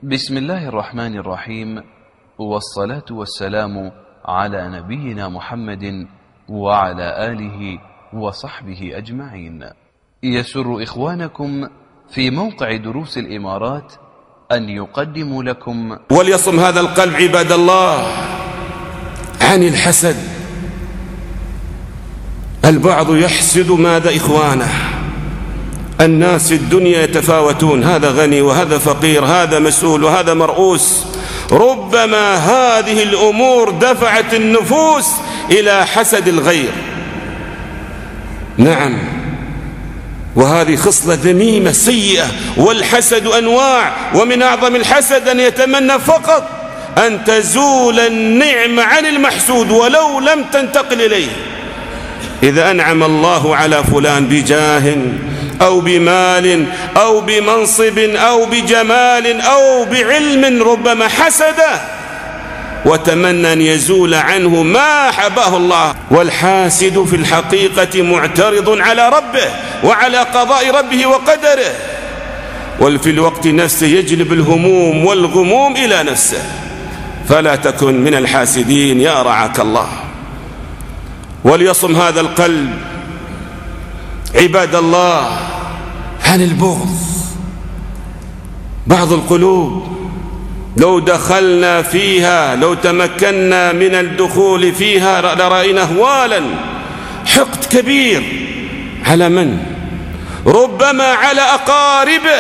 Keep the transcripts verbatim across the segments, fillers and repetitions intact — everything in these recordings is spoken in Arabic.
بسم الله الرحمن الرحيم، والصلاة والسلام على نبينا محمد وعلى آله وصحبه أجمعين. يسر إخوانكم في موقع دروس الإمارات أن يقدموا لكم وليصم هذا القلب عباد الله عن الحسد. البعض يحسد ماذا إخوانه؟ الناس في الدنيا يتفاوتون، هذا غني وهذا فقير، هذا مسؤول وهذا مرؤوس. ربما هذه الأمور دفعت النفوس إلى حسد الغير. نعم، وهذه خصلة ذميمة سيئة، والحسد أنواع، ومن أعظم الحسد أن يتمنى فقط أن تزول النعمة عن المحسود ولو لم تنتقل إليه. إذا أنعم الله على فلان بجاه أو بمال أو بمنصب أو بجمال أو بعلم، ربما حسده وتمنى أن يزول عنه ما حباه الله. والحاسد في الحقيقة معترض على ربه وعلى قضاء ربه وقدره، وفي الوقت نفسه يجلب الهموم والغموم إلى نفسه. فلا تكن من الحاسدين يا رعاك الله. وليصم هذا القلب عباد الله عن البغض. بعض القلوب لو دخلنا فيها، لو تمكنا من الدخول فيها لرأينا هوالا، حقد كبير على من؟ ربما على أقاربه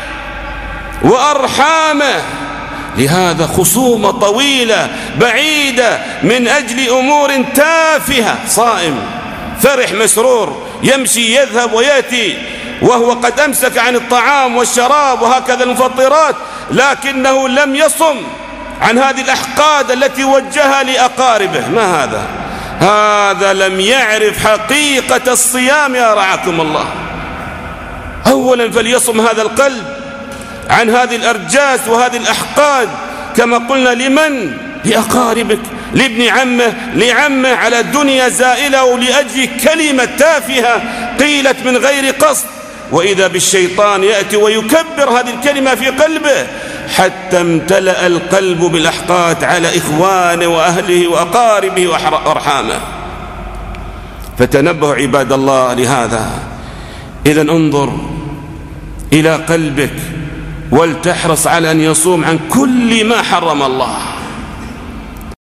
وأرحامه. لهذا خصومة طويلة بعيدة من أجل أمور تافهة. صائم فرح مسرور يمشي يذهب ويأتي وهو قد أمسك عن الطعام والشراب وهكذا المفطرات، لكنه لم يصم عن هذه الأحقاد التي وجهها لأقاربه. ما هذا؟ هذا لم يعرف حقيقة الصيام يا رعاكم الله. أولا فليصم هذا القلب عن هذه الأرجاس وهذه الأحقاد، كما قلنا لمن؟ لأقاربك، لابن عمه، لعمه، على الدنيا زائلة ولأجل كلمة تافهة قيلت من غير قصد، وإذا بالشيطان يأتي ويكبر هذه الكلمة في قلبه حتى امتلأ القلب بالأحقاد على إخوانه وأهله وأقاربه وأرحامه. فتنبهوا عباد الله لهذا. إذن انظر إلى قلبك ولتحرص على أن يصوم عن كل ما حرم الله.